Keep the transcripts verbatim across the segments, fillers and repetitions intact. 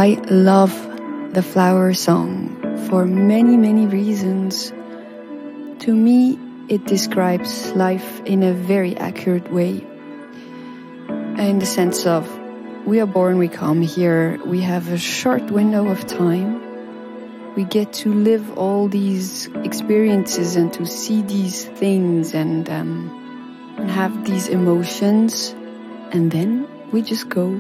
I love the Flower Song for many, many reasons. To me, it describes life in a very accurate way. In the sense of, we are born, we come here, we have a short window of time. We get to live all these experiences and to see these things and, um, and have these emotions. And then we just go.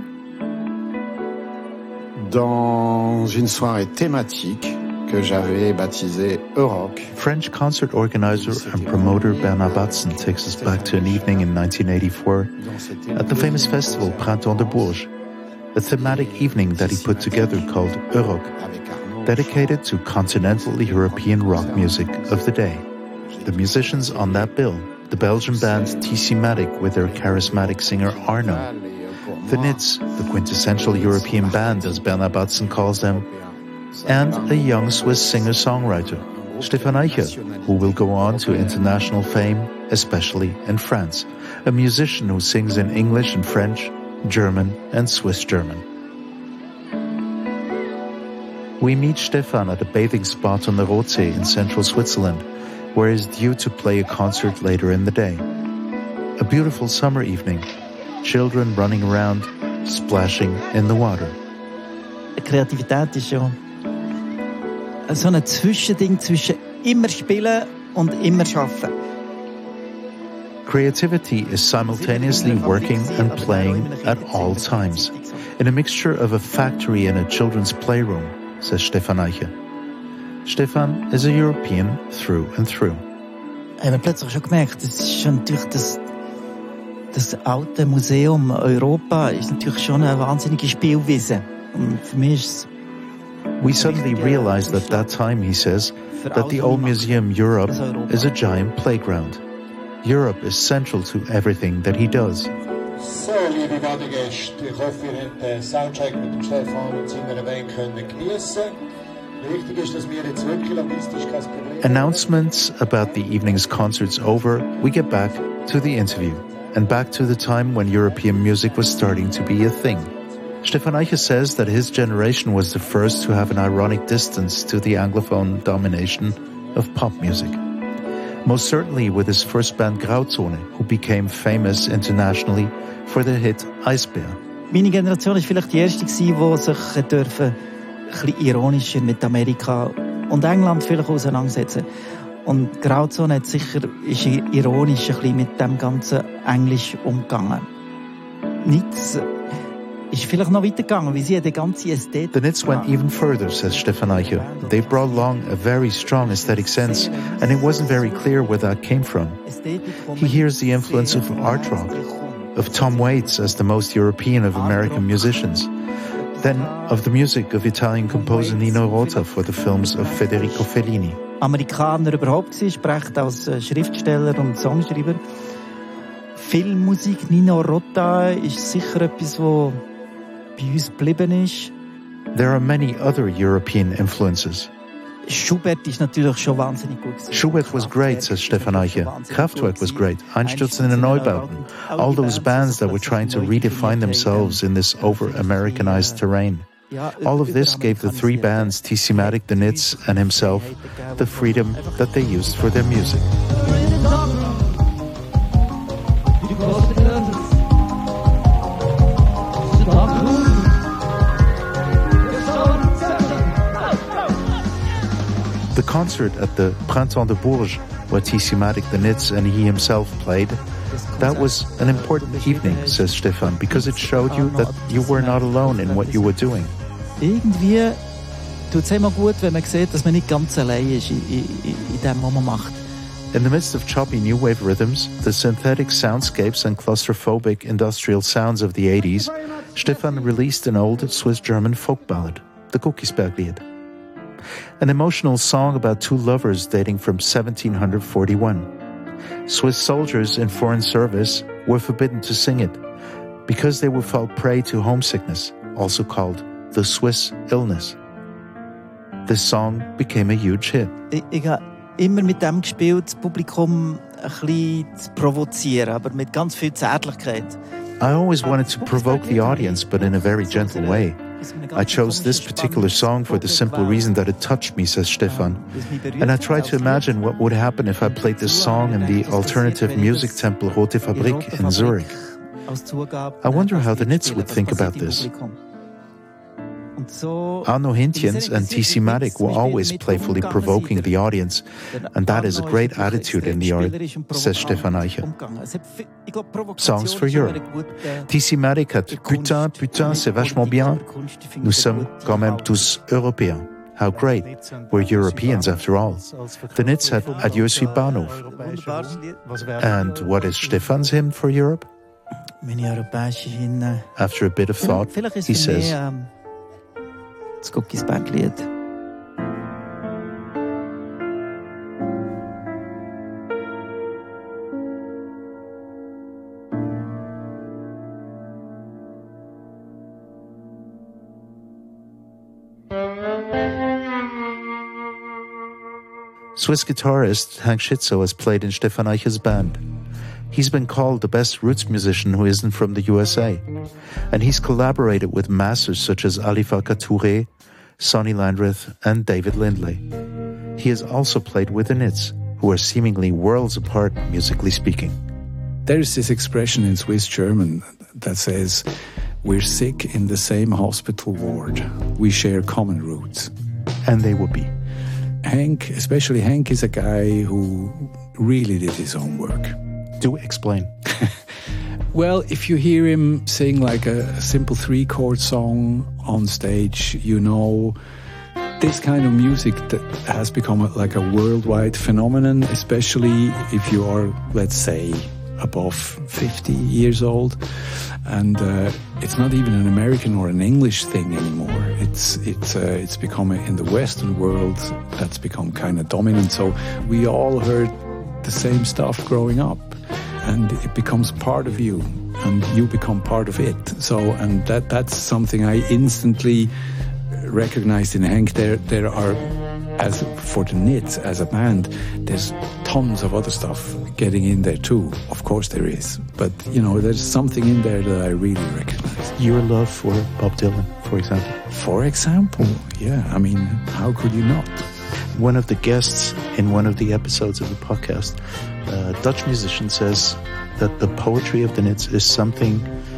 Dans une soirée thématique que j'avais baptisée Euroc. French concert organizer and promoter Bernard Batzen takes us back to an evening in nineteen eighty-four at the famous festival Printemps de Bourges, a thematic evening that he put together called Euroc, dedicated to continental European rock music of the day. The musicians on that bill, the Belgian band T-Matic with their charismatic singer Arno, the Nits, the quintessential European band as Bernard Batzen calls them, and a young Swiss singer-songwriter, Stefan Eicher, who will go on to international fame, especially in France, a musician who sings in English and French, German and Swiss German. We meet Stefan at a bathing spot on the Rotsee in central Switzerland, where he is due to play a concert later in the day. A beautiful summer evening, children running around, splashing in the water. Kreativität ist ja so ein Zwischending zwischen immer spielen und immer schaffen. Creativity is simultaneously working and playing at all times, in a mixture of a factory and a children's playroom, says Stefan Eicher. Stefan is a European through and through. Ich habe plötzlich schon gemerkt, das ist schon natürlich das, das alte Museum Europa ist natürlich schon eine wahnsinnige Spielwiese. Und für mich ist es We suddenly realized at that time, he says, that the old museum Europe is a giant playground. Europe is central to everything that he does. So, liebe Badegäste, ich hoffe, ihr habt den Soundcheck mit dem Stefan und seiner Band können geniessen. Wichtig ist, dass wir jetzt wirklich logistisch kein Problem haben. Announcements about the evening's concerts over, we get back to the interview and back to the time when European music was starting to be a thing. Stefan Eicher says that his generation was the first to have an ironic distance to the Anglophone domination of pop music. Most certainly with his first band Grauzone, who became famous internationally for the hit Eisbär. Meine Generation war vielleicht die erste, die sich dürfen, ein bisschen ironischer mit Amerika und England vielleicht auseinandersetzen. Und Grauzone hat sicher, ist ironisch ein bisschen mit dem ganzen Englisch umgegangen. Nichts ist vielleicht noch weitergegangen, wie sie die ganze Ästhetik. The Nits went even further, says Stefan Eicher. They brought along a very strong aesthetic sense, and it wasn't very clear where that came from. He hears the influence of art rock, of Tom Waits as the most European of American musicians, then of the music of Italian composer Nino Rota for the films of Federico Fellini. Amerikaner überhaupt sie spricht als Schriftsteller und Songschreiber. Filmmusik, Nino Rota ist sicher etwas, wo bei uns geblieben ist. There are many other European influences. Schubert ist natürlich schon wahnsinnig gut. Schubert was great, says Stefan Eicher. Kraftwerk was great. Einstürzen in Neubauten. All those bands that were trying to redefine themselves in this over-Americanized terrain. All of this gave the three bands, T-Matic, the Nits, and himself, the freedom that they used for their music. The concert at the Printemps de Bourges, where T-Matic, the Nits, and he himself played, that was an important evening, says Stefan, because it showed you that you were not alone in what you were doing. Irgendwie tut es immer gut, wenn man sieht, dass man nicht ganz allein ist in, in, in dem, was man macht. In the midst of choppy new wave rhythms, the synthetic soundscapes and claustrophobic industrial sounds of the eighties, Stefan released an old Swiss-German folk ballad, the Kuckisberglied. An emotional song about two lovers dating from seventeen forty-one. Swiss soldiers in foreign service were forbidden to sing it because they were fall prey to homesickness, also called the Swiss illness. This song became a huge hit. Ich, ich habe immer mit dem gespielt, das Publikum ein bisschen zu provozieren, aber mit ganz viel Zärtlichkeit. I always wanted to provoke the audience, but in a very gentle way. I chose this particular song for the simple reason that it touched me, says Stefan. And I tried to imagine what would happen if I played this song in the alternative music temple Rote Fabrik in Zurich. I wonder how the Nits would think about this. Arno Hintjens and T C Matic were always playfully provoking the audience, and that is a great attitude in the art, says Stefan Eicher. Songs for Europe. T C Matic had Putain, putain, c'est vachement bien. Nous sommes quand même tous Européens. How great. We're Europeans after all. The Nits had Adieu suis Bahnhof. And what is Stefan's hymn for Europe? After a bit of thought, he says, das Guckisberg-Lied. Swiss guitarist Hank Schitzow has played in Stefan Eicher's band. He's been called the best roots musician who isn't from the U S A. And he's collaborated with masters such as Ali Farka Touré, Sonny Landreth, and David Lindley. He has also played with the Nits, who are seemingly worlds apart, musically speaking. There's this expression in Swiss German that says, we're sick in the same hospital ward. We share common roots. And they would be. Hank, especially Hank, is a guy who really did his own work. Do explain. Well, if you hear him sing like a, a simple three-chord song on stage, you know this kind of music that has become a, like a worldwide phenomenon, especially if you are, let's say, above fifty years old. And uh, it's not even an American or an English thing anymore. It's it's uh, it's become a, in the Western world that's become kind of dominant. So we all heard the same stuff growing up. And it becomes part of you, and you become part of it. So, and that that's something I instantly recognized in Hank. There, there are, as for the Nits as a band, there's tons of other stuff getting in there too. Of course there is, but you know, there's something in there that I really recognize. Your love for Bob Dylan, for example. For example, yeah. I mean, how could you not? One of the guests in one of the episodes of the podcast, a Dutch musician, says that the poetry of the Nits is something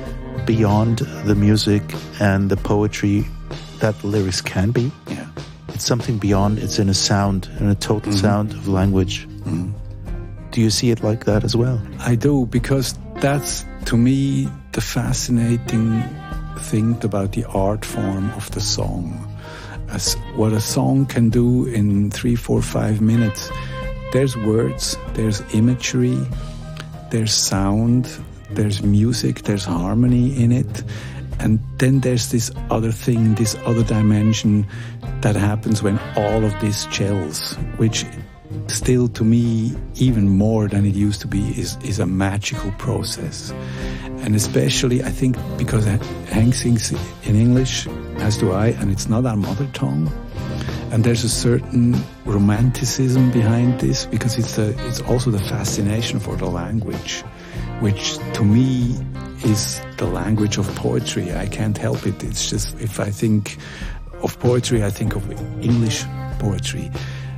beyond the music and the poetry that the lyrics can be. Yeah. It's something beyond. It's in a sound, in a total mm-hmm. sound of language. Mm-hmm. Do you see it like that as well? I do, because that's, to me, the fascinating thing about the art form of the song. As what a song can do in three, four, five minutes. There's words, there's imagery, there's sound, there's music, there's harmony in it. And then there's this other thing, this other dimension that happens when all of this gels, which still to me, even more than it used to be, is, is a magical process. And especially, I think, because Hank sings in English, as do I, and it's not our mother tongue. And there's a certain romanticism behind this, because it's the, it's also the fascination for the language, which to me is the language of poetry. I can't help it. It's just, if I think of poetry, I think of English poetry.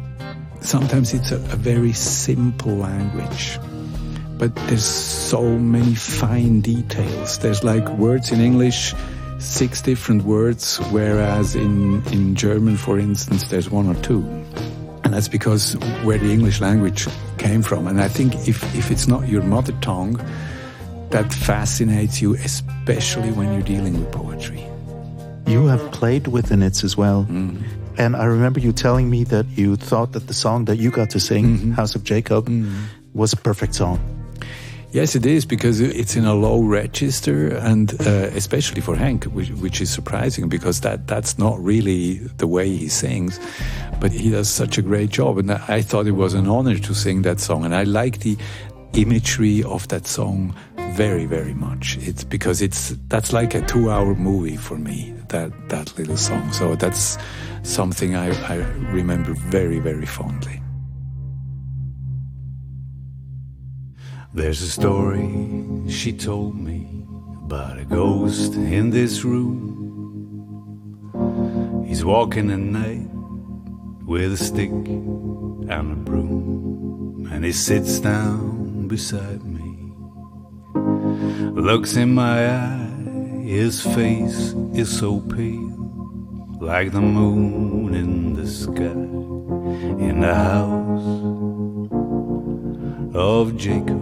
Sometimes it's a, a very simple language, but there's so many fine details. There's like words in English, six different words, whereas in, in German, for instance, there's one or two. And that's because where the English language came from. And I think if, if it's not your mother tongue, that fascinates you, especially when you're dealing with poetry. You have played with the Nits as well. Mm. And I remember you telling me that you thought that the song that you got to sing, mm-hmm. House of Jacob, mm-hmm. was a perfect song. Yes, it is, because it's in a low register, and uh, especially for Hank, which, which is surprising, because that, that's not really the way he sings. But he does such a great job, and I thought it was an honor to sing that song. And I like the imagery of that song very, very much. It's because it's that's like a two-hour movie for me, that, that little song. So that's something I, I remember very, very fondly. There's a story she told me about a ghost in this room. He's walking at night with a stick and a broom, and he sits down beside me, looks in my eye, his face is so pale, like the moon in the sky, in the house of Jacob.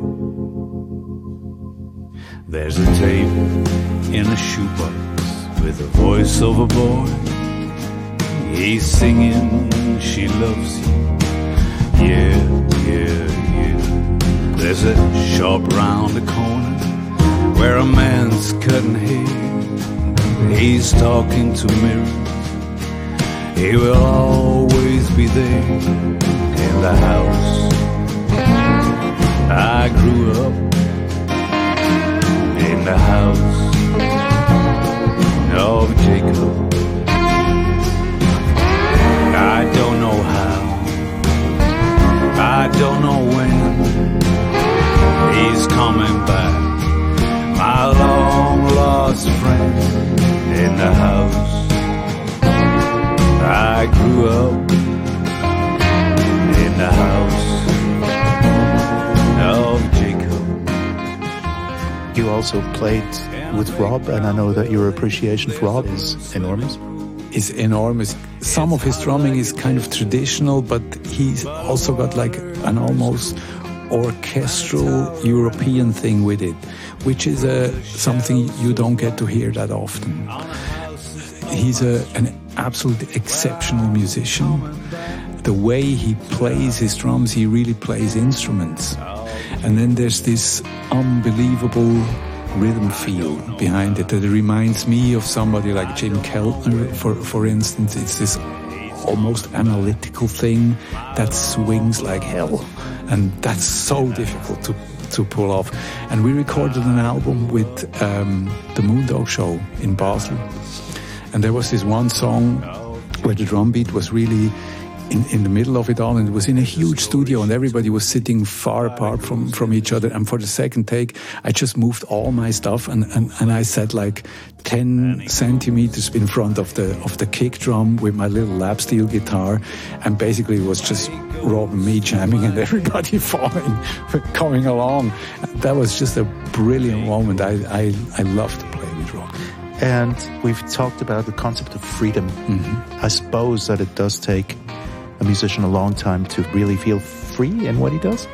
There's a tape in a shoebox with the voice of a boy. He's singing, she loves you, yeah, yeah, yeah. There's a shop round the corner where a man's cutting hair. He's talking to mirrors. He will always be there in the house I grew up, in the house of Jacob. I don't know how, I don't know when he's coming back, my long lost friend, in the house I grew up, in the house of Jacob. You also played with Rob, and I know that your appreciation for Rob is enormous. Is enormous. Some of his drumming is kind of traditional, but he's also got like an almost orchestral European thing with it, which is a, something you don't get to hear that often. He's a, an absolutely exceptional musician. The way he plays his drums, he really plays instruments. And then there's this unbelievable rhythm feel behind it that reminds me of somebody like Jim Keltner, for, for instance. It's this almost analytical thing that swings like hell. And that's so difficult to, to pull off. And we recorded an album with um, the Moondog Show in Basel. And there was this one song where the drum beat was really in, in the middle of it all, and it was in a huge studio, and everybody was sitting far apart from, from each other. And for the second take, I just moved all my stuff, and, and, and I sat like ten centimeters in front of the of the kick drum with my little lap steel guitar, and basically it was just Rob and me jamming and everybody following, coming along. That was just a brilliant moment. I, I, I love to play with Rob. And we've talked about the concept of freedom. Mm-hmm. I suppose that it does take a musician a long time to really feel free in what he does?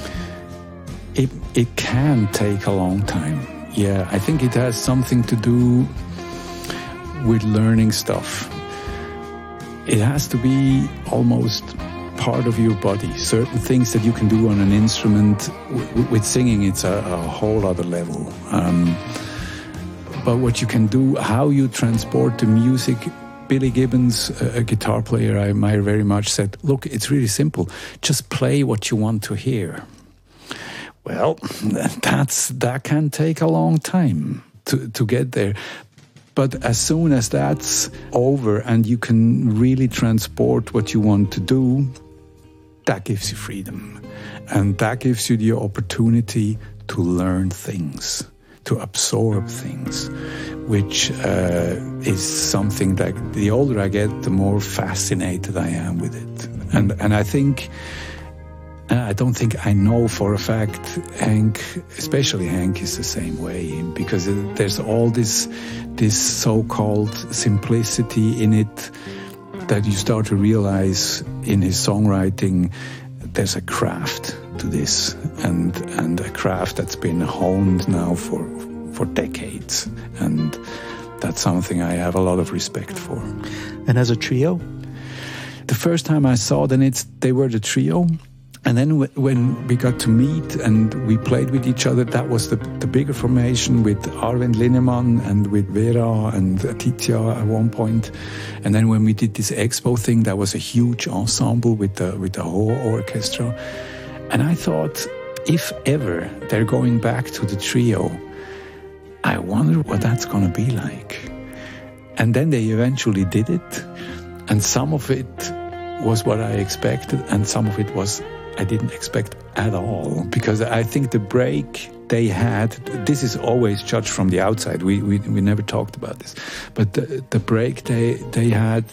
It, it can take a long time. Yeah, I think it has something to do with learning stuff. It has to be almost part of your body. Certain things that you can do on an instrument, w- with singing, it's a, a whole other level. Um, but what you can do, how you transport the music. Billy Gibbons, a guitar player I admire very much, said, look, it's really simple. Just play what you want to hear. Well, that's that can take a long time to, to get there. But as soon as that's over and you can really transport what you want to do, that gives you freedom. And that gives you the opportunity to learn things, to absorb things, which uh, is something that the older I get, the more fascinated I am with it. And and I think, I don't think I know for a fact Hank, especially Hank, is the same way, because there's all this, this so-called simplicity in it that you start to realize in his songwriting. There's a craft to this, and and a craft that's been honed now for for decades, and that's something I have a lot of respect for. And as a trio? The first time I saw them, it's they were the trio, and then w- when we got to meet and we played with each other, that was the, the bigger formation with Arvind Linnemann and with Vera and Aditya at one point. And then when we did this expo thing, that was a huge ensemble with the with the whole orchestra. And I thought, if ever they're going back to the trio, I wonder what that's going to be like. And then they eventually did it. And some of it was what I expected, and some of it was I didn't expect at all. Because I think the break they had, this is always judged from the outside. We we, we never talked about this. But the, the break they, they had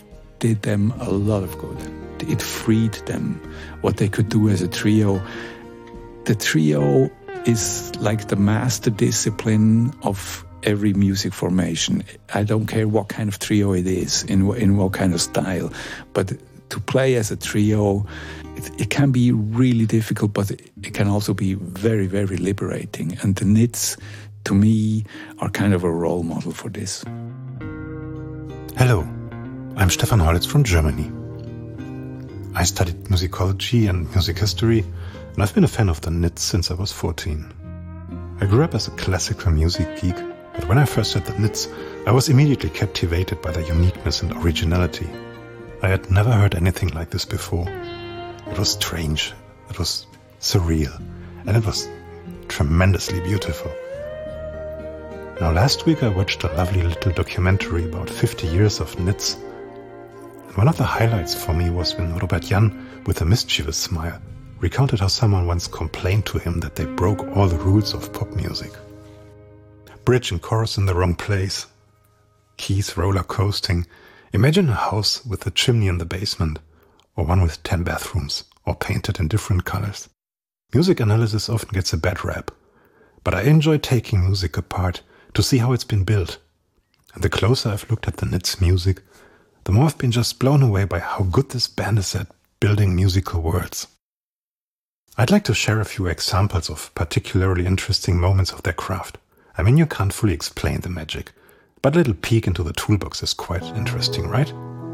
did them a lot of good. It freed them, what they could do as a trio. The trio is like the master discipline of every music formation. I don't care what kind of trio it is, in, in what kind of style, but to play as a trio, it, it can be really difficult, but it, it can also be very, very liberating. And the Nits, to me, are kind of a role model for this. Hello, I'm Stefan Holitz from Germany. I studied musicology and music history, and I've been a fan of the Nits since I was fourteen. I grew up as a classical music geek, but when I first heard the Nits, I was immediately captivated by their uniqueness and originality. I had never heard anything like this before. It was strange, it was surreal, and it was tremendously beautiful. Now, last week I watched a lovely little documentary about fifty years of Nits. And one of the highlights for me was when Robert Jan, with a mischievous smile, recounted how someone once complained to him that they broke all the rules of pop music. Bridge and chorus in the wrong place, keys roller coasting. Imagine a house with a chimney in the basement, or one with ten bathrooms, or painted in different colors. Music analysis often gets a bad rap, but I enjoy taking music apart to see how it's been built. And the closer I've looked at the Nits music, the more I've been just blown away by how good this band is at building musical worlds. I'd like to share a few examples of particularly interesting moments of their craft. I mean, you can't fully explain the magic, but a little peek into the toolbox is quite interesting, right?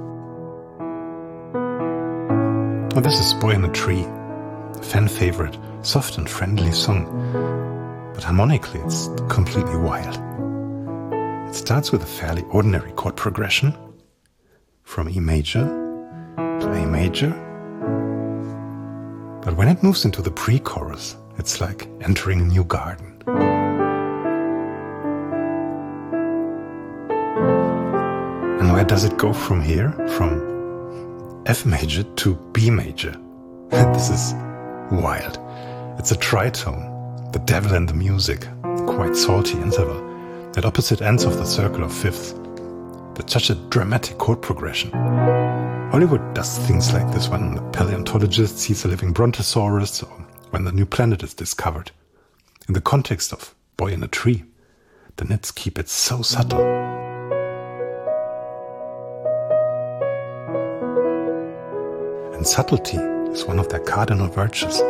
Oh, this is Boy in a Tree, a fan favorite, soft and friendly song, but harmonically it's completely wild. It starts with a fairly ordinary chord progression, from E major to A major, but when it moves into the pre-chorus, it's like entering a new garden. And where does it go from here? From F major to B major. This is wild. It's a tritone, the devil in the music, quite salty interval, at opposite ends of the circle of fifths. That's such a dramatic chord progression. Hollywood does things like this when the paleontologist sees a living brontosaurus or when the new planet is discovered. In the context of Boy in a Tree, the Nits keep it so subtle. And subtlety is one of their cardinal virtues.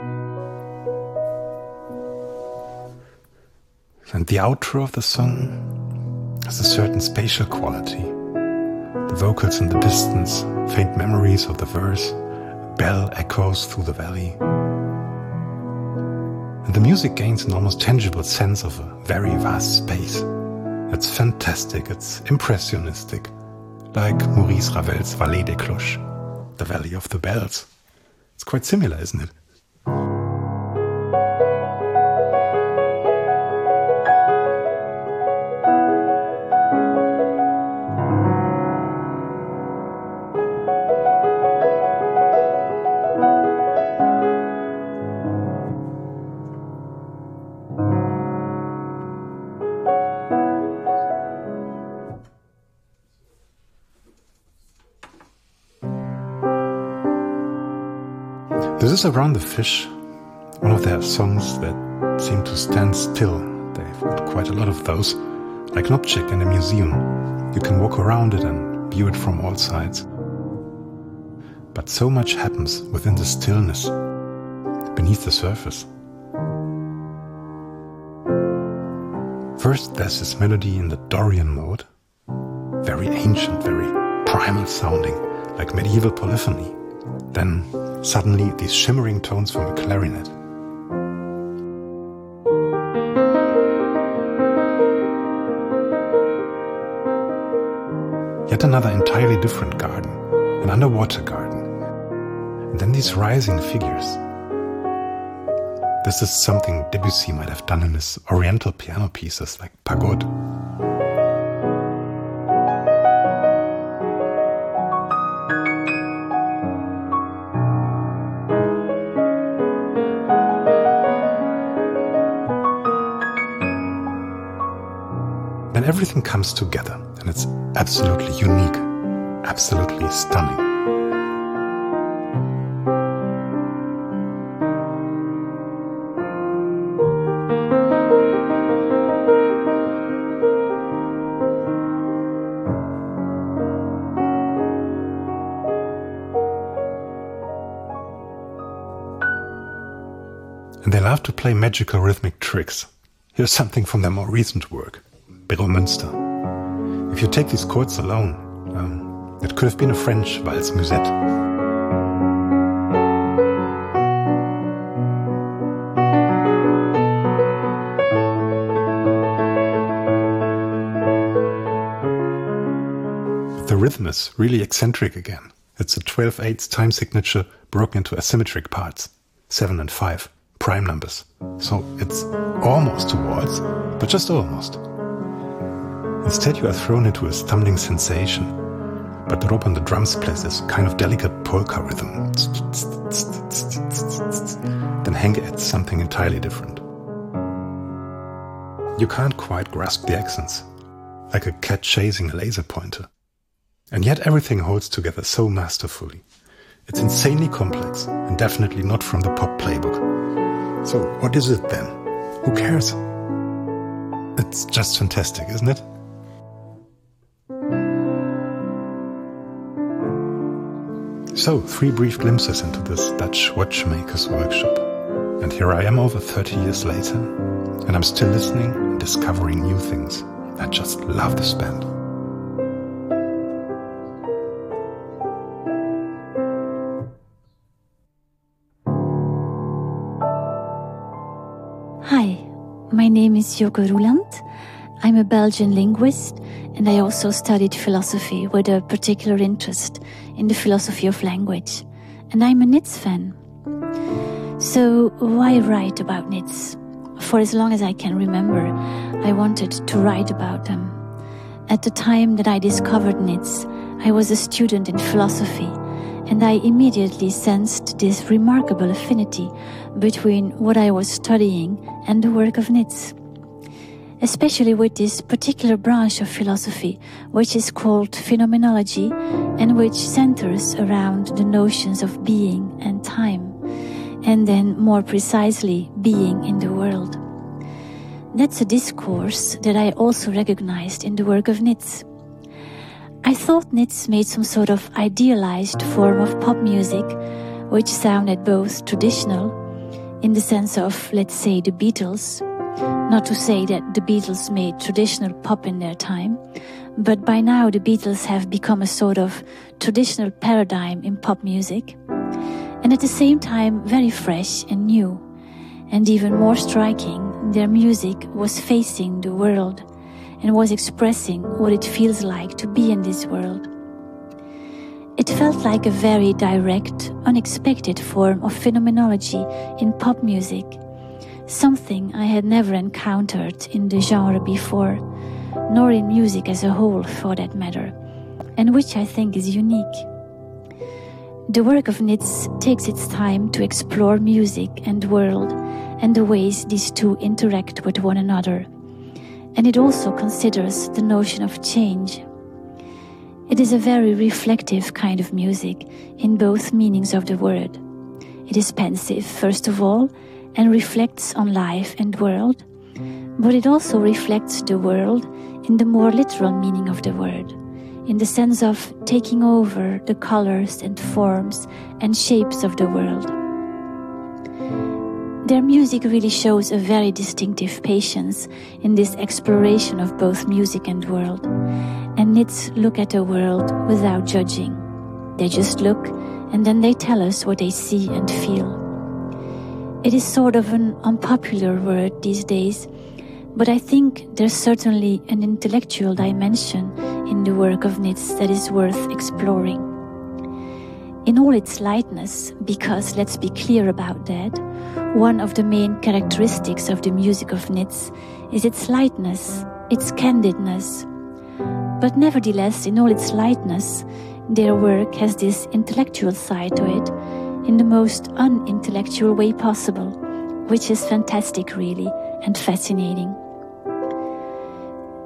And the outro of the song has a certain spatial quality. The vocals in the distance, faint memories of the verse, a bell echoes through the valley. And the music gains an almost tangible sense of a very vast space. It's fantastic, it's impressionistic, like Maurice Ravel's Vallée des Cloches, the Valley of the Bells. It's quite similar, isn't it? This is Around the Fish, one of their songs that seem to stand still. They've got quite a lot of those, like an object in a museum. You can walk around it and view it from all sides. But so much happens within the stillness, beneath the surface. First, there's this melody in the Dorian mode, very ancient, very primal sounding, like medieval polyphony. Then, suddenly, these shimmering tones from a clarinet. Yet another entirely different garden, an underwater garden. And then these rising figures. This is something Debussy might have done in his oriental piano pieces like Pagode. Then everything comes together, and it's absolutely unique. absolutely stunning. And they love to play magical rhythmic tricks. Here's something from their more recent work, Beryl Münster. If you take these chords alone, um, it could have been a French valse musette. The rhythm is really eccentric again. It's a twelve eighths time signature broken into asymmetric parts, seven and five. Prime numbers. So it's almost a waltz, but just almost. Instead you are thrown into a stumbling sensation, but Rob on the drums plays this kind of delicate polka rhythm. Then Henke adds something entirely different. You can't quite grasp the accents, like a cat chasing a laser pointer. And yet everything holds together so masterfully. It's insanely complex, and definitely not from the pop playbook. So what is it then? Who cares? It's just fantastic, isn't it? So, three brief glimpses into this Dutch watchmaker's workshop. And here I am over thirty years later, and I'm still listening and discovering new things. I just love this band. Hi, my name is Joke Roeland. I'm a Belgian linguist, and I also studied philosophy with a particular interest in the philosophy of language. And I'm a Nits fan. So why write about Nits? For as long as I can remember, I wanted to write about them. At the time that I discovered Nits, I was a student in philosophy, and I immediately sensed this remarkable affinity between what I was studying and the work of Nits, especially with this particular branch of philosophy, which is called phenomenology, and which centers around the notions of being and time, and then more precisely, being in the world. That's a discourse that I also recognized in the work of Nits. I thought Nits made some sort of idealized form of pop music, which sounded both traditional, in the sense of, let's say, the Beatles. Not to say that the Beatles made traditional pop in their time, but by now the Beatles have become a sort of traditional paradigm in pop music, and at the same time very fresh and new. And even more striking, their music was facing the world and was expressing what it feels like to be in this world. It felt like a very direct, unexpected form of phenomenology in pop music, something I had never encountered in the genre before, nor in music as a whole for that matter, and which I think is unique. The work of Nits takes its time to explore music and world and the ways these two interact with one another, and it also considers the notion of change. It is a very reflective kind of music in both meanings of the word. It is pensive, first of all, and reflects on life and world, but it also reflects the world in the more literal meaning of the word, in the sense of taking over the colors and forms and shapes of the world. Their music really shows a very distinctive patience in this exploration of both music and world, and Nits look at the world without judging. They just look, and then they tell us what they see and feel. It is sort of an unpopular word these days, but I think there's certainly an intellectual dimension in the work of Nits that is worth exploring. In all its lightness, because let's be clear about that, one of the main characteristics of the music of Nits is its lightness, its candidness. But nevertheless, in all its lightness, their work has this intellectual side to it, in the most unintellectual way possible, which is fantastic really, and fascinating.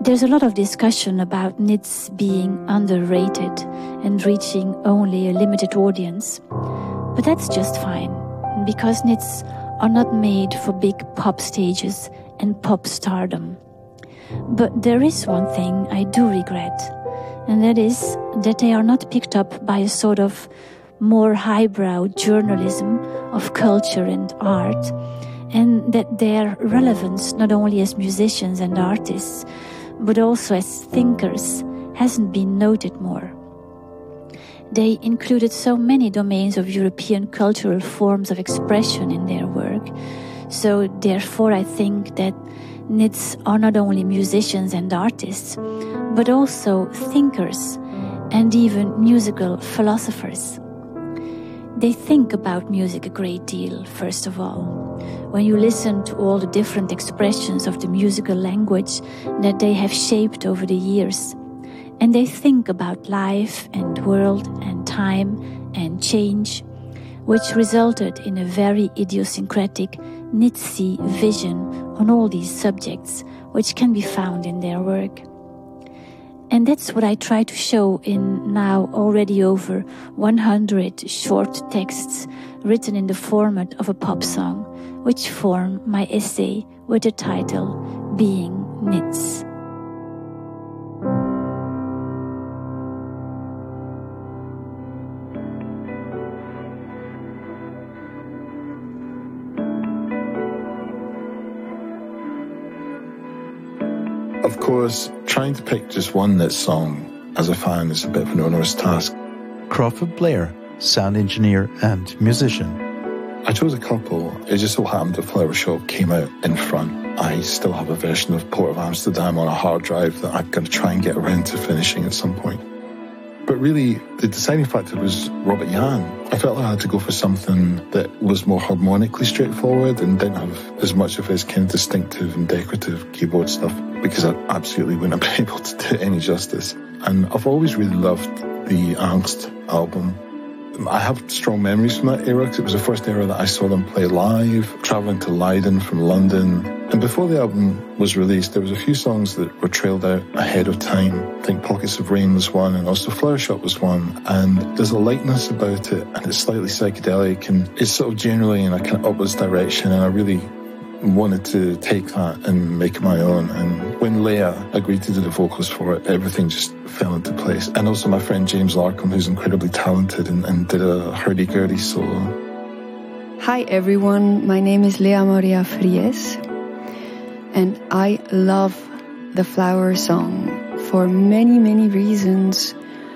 There's a lot of discussion about Nits being underrated and reaching only a limited audience. But that's just fine, because Nits are not made for big pop stages and pop stardom. But there is one thing I do regret, and that is that they are not picked up by a sort of more highbrow journalism of culture and art, and that their relevance, not only as musicians and artists, but also as thinkers, hasn't been noted more. They included so many domains of European cultural forms of expression in their work, so therefore I think that Nits are not only musicians and artists, but also thinkers and even musical philosophers. They think about music a great deal, first of all. When you listen to all the different expressions of the musical language that they have shaped over the years, and they think about life and world and time and change, which resulted in a very idiosyncratic Nitsy vision on all these subjects, which can be found in their work. And that's what I try to show in now already over one hundred short texts written in the format of a pop song, which form my essay with the title Being Nits. Of course, trying to pick just one Nits song as a fan is a bit of an onerous task. Crawford Blair, sound engineer and musician. I chose a couple. It just so happened that Flower Shop came out in front. I still have a version of Port of Amsterdam on a hard drive that I'm going to try and get around to finishing at some point. But really, the deciding factor was Robert Jan. I felt like I had to go for something that was more harmonically straightforward and didn't have as much of his kind of distinctive and decorative keyboard stuff, because I absolutely wouldn't have been able to do it any justice. And I've always really loved the Angst album. I have strong memories from that era because it was the first era that I saw them play live, travelling to Leiden from London. And before the album was released, there was a few songs that were trailed out ahead of time. I think Pockets of Rain was one, and also Flower Shop was one. And there's a lightness about it, and it's slightly psychedelic, and it's sort of generally in a kind of upwards direction, and I really wanted to take that and make it my own. And when Leah agreed to do the vocals for it, everything just fell into place. And also my friend James Larkham, who's incredibly talented, and, and did a hurdy-gurdy solo. Hi everyone, my name is Leah Maria Fries, and I love the Flower Song for many, many reasons.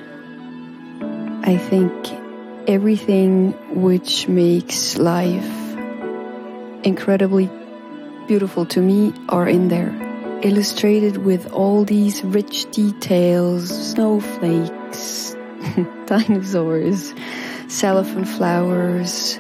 I think everything which makes life incredibly beautiful to me are in there, illustrated with all these rich details, snowflakes, dinosaurs, cellophane flowers,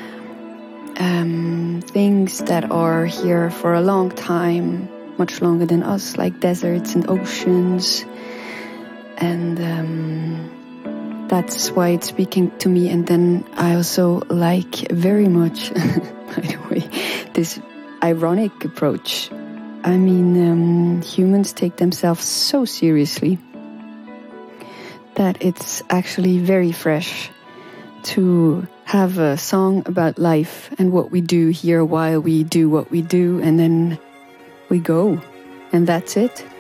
um, things that are here for a long time, much longer than us, like deserts and oceans. And um, that's why it's speaking to me. And then I also like very much, by the way, this ironic approach. I mean, um, humans take themselves so seriously that it's actually very fresh to have a song about life and what we do here while we do what we do, and then we go, and that's it.